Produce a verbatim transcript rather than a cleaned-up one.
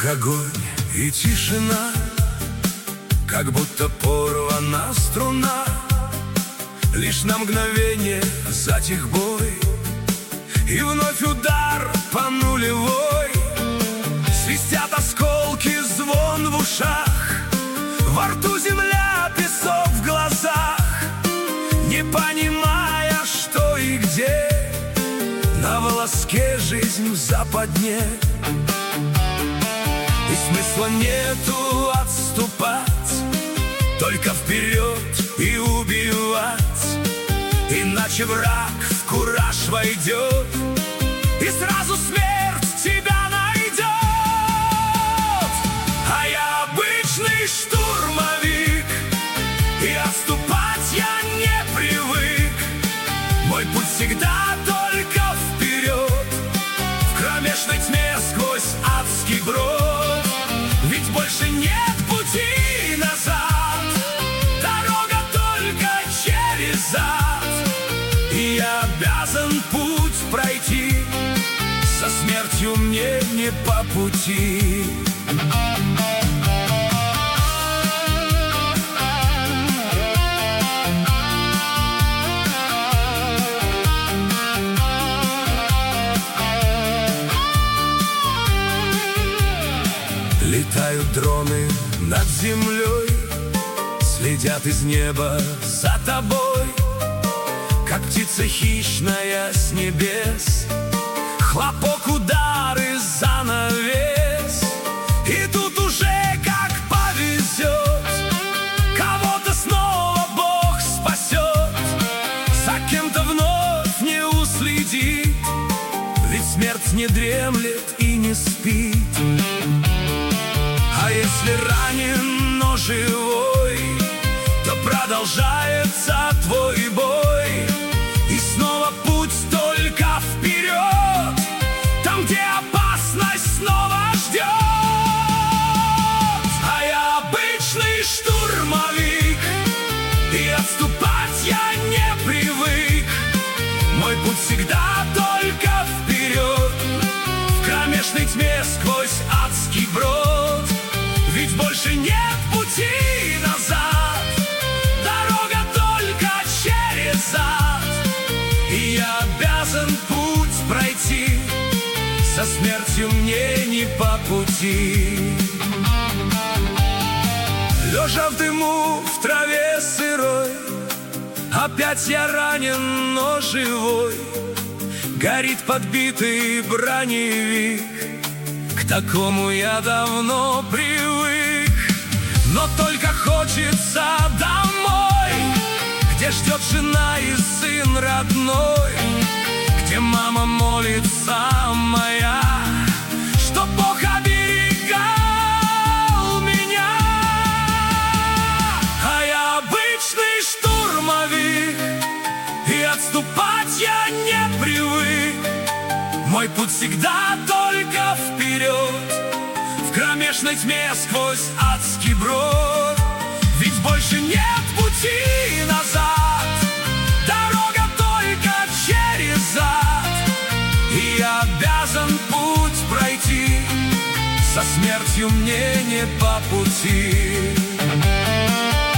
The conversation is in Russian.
огонь и тишина, как будто порвана струна. Лишь на мгновение затих бой, и вновь удар по нулевой. Свистят осколки, звон в ушах, во рту земля, песок в глазах. Не понимая, что и где, на волоске жизнь в западне. И смысла нету отступать, только вперед и убивать. Иначе враг в кураж войдет, и сразу смерть тебя найдет. А я обычный штурмовик, и отступать я не привык. Мой путь всегда только вперед, в кромешной тьме сквозь адский брод. Ведь больше нет пути назад, дорога только через ад. И я обязан путь пройти, со смертью мне не по пути. Летают дроны над землей, следят из неба за тобой, как птица хищная с небес. Хлопок, удары, занавес, и тут уже как повезет. Кого-то снова Бог спасет, за кем-то вновь не уследит. Ведь смерть не дремлет и не спит. А если ранен, но живой, то продолжается твой бой. И снова путь только вперед, там, где опасность снова ждет. А я обычный штурмовик, и отступать я не привык. Мой путь всегда только вперед, в кромешной тьме сквозь адский брод. Ведь больше нет пути назад, дорога только через ад. И я обязан путь пройти, со смертью мне не по пути. Лежа в дыму, в траве сырой, опять я ранен, но живой. Горит подбитый броневик, к такому я давно привык. Но только хочется домой, где ждет жена и сын родной, где мама молится моя, чтоб Бог оберегал меня. А я обычный штурмовик, и отступать я не привык. Мой путь всегда только вперед, в кромешной тьме сквозь адский брод. Ведь больше нет пути назад, дорога только через ад. И я обязан путь пройти, со смертью мне не по пути.